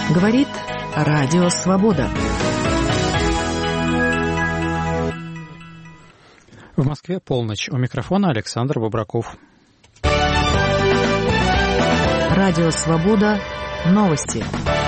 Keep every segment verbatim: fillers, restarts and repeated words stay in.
Говорит Радио Свобода. В Москве полночь. У микрофона Александр Бобраков. Радио Свобода. Новости.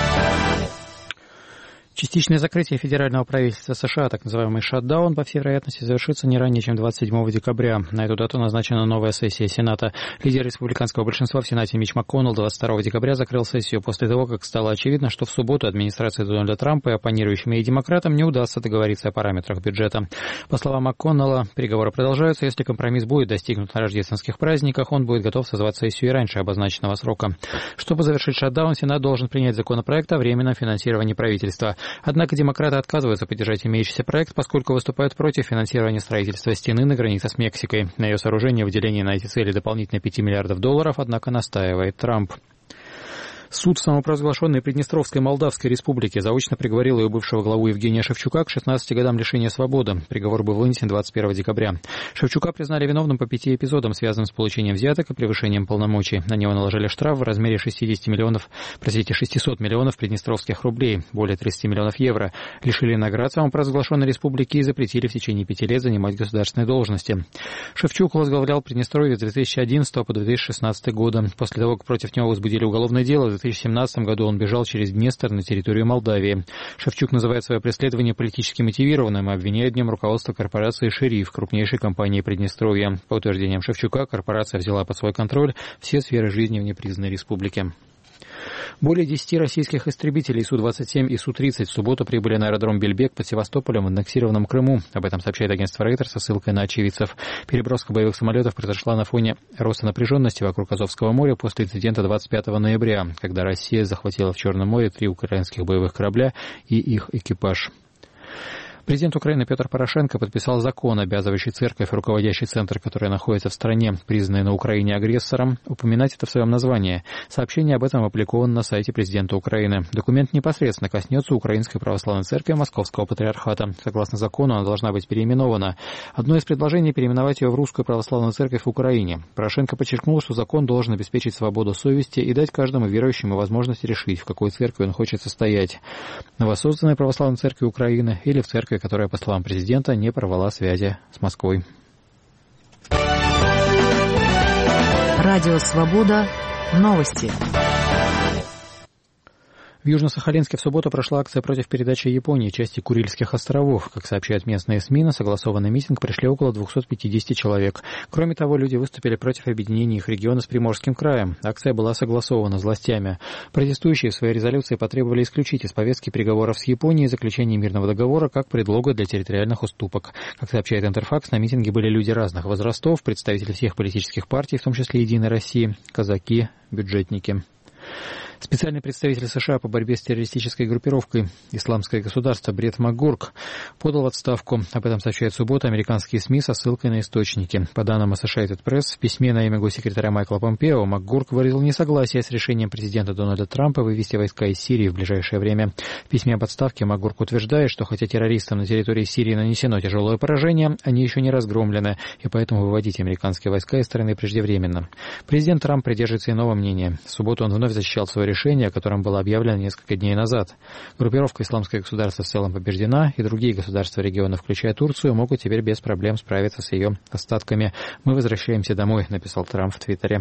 Частичное закрытие федерального правительства США, так называемый шатдаун, по всей вероятности, завершится не ранее, чем двадцать седьмого декабря. На эту дату назначена новая сессия Сената. Лидер республиканского большинства в Сенате Митч МакКоннелл двадцать второго декабря закрыл сессию после того, как стало очевидно, что в субботу администрации Дональда Трампа и оппонирующим ей демократам не удастся договориться о параметрах бюджета. По словам МакКоннелла, переговоры продолжаются. Если компромисс будет достигнут на рождественских праздниках, он будет готов созвать сессию и раньше обозначенного срока. Чтобы завершить шатдаун, Сенат должен принять законопроект о временном финансировании правительства. Однако демократы отказываются поддержать имеющийся проект, поскольку выступают против финансирования строительства стены на границе с Мексикой. На ее сооружение выделение на эти цели дополнительно пяти миллиардов долларов, однако настаивает Трамп. Суд самопровозглашенной Приднестровской Молдавской Республики заочно приговорил ее бывшего главу Евгения Шевчука к шестнадцати годам лишения свободы. Приговор был вынесен двадцать первого декабря. Шевчука признали виновным по пяти эпизодам, связанным с получением взяток и превышением полномочий. На него наложили штраф в размере шестидесяти миллионов, простите, шестисот миллионов приднестровских рублей, более тридцати миллионов евро. Лишили наград самопровозглашенной республики и запретили в течение пяти лет занимать государственные должности. Шевчук возглавлял Приднестровье с две тысячи одиннадцатого по две тысячи шестнадцатый годы. После того, как против него возбудили уголовное дело, в две тысячи семнадцатом году он бежал через Днестр на территорию Молдавии. Шевчук называет свое преследование политически мотивированным и обвиняет в нем руководство корпорации «Шериф», крупнейшей компании Приднестровья. По утверждениям Шевчука, корпорация взяла под свой контроль все сферы жизни в непризнанной республике. Более десяти российских истребителей Су двадцать семь и Су тридцать в субботу прибыли на аэродром Бельбек под Севастополем в аннексированном Крыму. Об этом сообщает агентство Рейтер со ссылкой на очевидцев. Переброска боевых самолетов произошла на фоне роста напряженности вокруг Азовского моря после инцидента двадцать пятого ноября, когда Россия захватила в Черном море три украинских боевых корабля и их экипаж. Президент Украины Петр Порошенко подписал закон, обязывающий церковь, руководящий центр, который находится в стране, признанный на Украине агрессором, упоминать это в своем названии. Сообщение об этом опубликовано на сайте президента Украины. Документ непосредственно коснется Украинской православной церкви Московского патриархата. Согласно закону, она должна быть переименована. Одно из предложений – переименовать ее в Русскую православную церковь в Украине. Порошенко подчеркнул, что закон должен обеспечить свободу совести и дать каждому верующему возможность решить, в какой церкви он хочет состоять. В новосозданной православной церкви Украины или в церкви, которая, по словам президента, не порвала связи с Москвой. Радио Свобода. Новости. В Южно-Сахалинске в субботу прошла акция против передачи Японии части Курильских островов. Как сообщают местные СМИ, на согласованный митинг пришли около двухсот пятидесяти человек. Кроме того, люди выступили против объединения их региона с Приморским краем. Акция была согласована с властями. Протестующие в своей резолюции потребовали исключить из повестки переговоров с Японией заключение мирного договора как предлога для территориальных уступок. Как сообщает Интерфакс, на митинге были люди разных возрастов, представители всех политических партий, в том числе «Единой России», казаки, бюджетники. Специальный представитель США по борьбе с террористической группировкой «Исламское государство» Бред МакГурк подал в отставку. Об этом сообщает в субботу американские СМИ со ссылкой на источники. По данным Associated Press, в письме на имя госсекретаря Майкла Помпео МакГурк выразил несогласие с решением президента Дональда Трампа вывести войска из Сирии в ближайшее время. В письме об отставке МакГурк утверждает, что хотя террористам на территории Сирии нанесено тяжелое поражение, они еще не разгромлены, и поэтому выводить американские войска из страны преждевременно. Президент Трамп придерживается иного мнения. В субботу он вновь защищал свое решение, о котором было объявлено несколько дней назад. Группировка «Исламское государство» в целом побеждена, и другие государства региона, включая Турцию, могут теперь без проблем справиться с ее остатками. «Мы возвращаемся домой», — написал Трамп в Твиттере.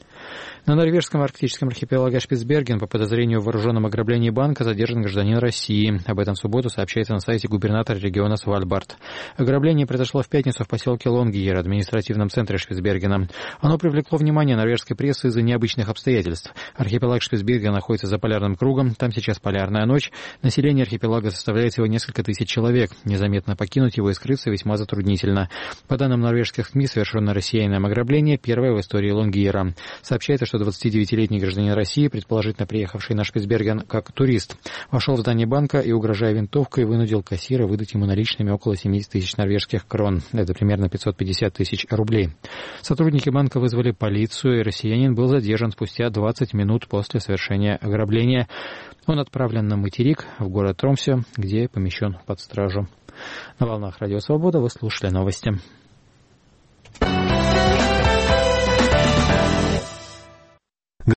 На норвежском арктическом архипелаге Шпицберген по подозрению в вооруженном ограблении банка задержан гражданин России. Об этом в субботу сообщается на сайте губернатора региона Свальбард. Ограбление произошло в пятницу в поселке Лонгиер, административном центре Шпицбергена. Оно привлекло внимание норвежской прессы из-за необычных обстоятельств. Архипелаг Шпицберген находится за полярным кругом, там сейчас полярная ночь. Население архипелага составляет всего несколько тысяч человек. Незаметно покинуть его и скрыться весьма затруднительно. По данным норвежских СМИ, совершенное россиянином ограбление первое в истории Лонгиера. Сообщается, что двадцатидевятилетний гражданин России, предположительно приехавший на Шпицберген как турист, вошел в здание банка и, угрожая винтовкой, вынудил кассира выдать ему наличными около семьдесят тысяч норвежских крон. Это примерно пятьсот пятьдесят тысяч рублей. Сотрудники банка вызвали полицию, и россиянин был задержан спустя двадцать минут после совершения ограбления. Он отправлен на материк в город Тромсе, где помещен под стражу. На волнах Радио Свобода вы слушали новости.